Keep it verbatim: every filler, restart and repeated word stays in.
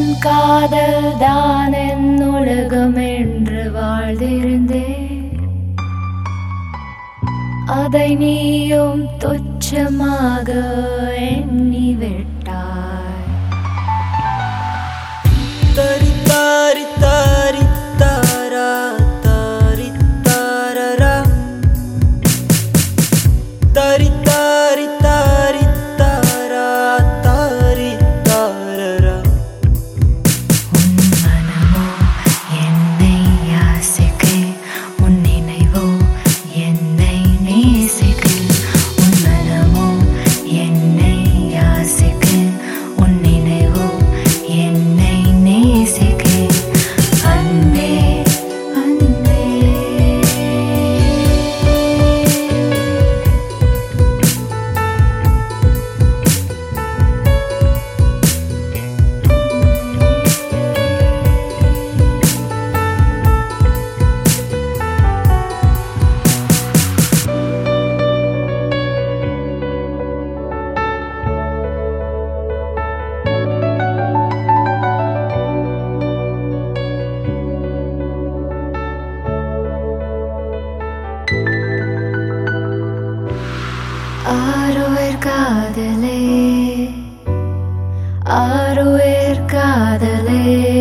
காதல் தான் என் உலகம் என்று வாழ்ந்திருந்தேன். அதை நீயும் துச்சமாக எண்ணி விட்டாய். தரி தாரி தாரி தாரா தாரி தாரரா தரி தாரி தாரி தாரா தாரி தாரரா. உன் மனமோ என்னை யாசிக்க, உன் நினைவோ என்னை நேசிக்க. உன் மனமோ என்னை யாசிக்க, உன் நினைவோ என்னை நேசிக்க. அன்பே அன்பே ஆருயிர் காதலே, ஆருயிர் காதலே.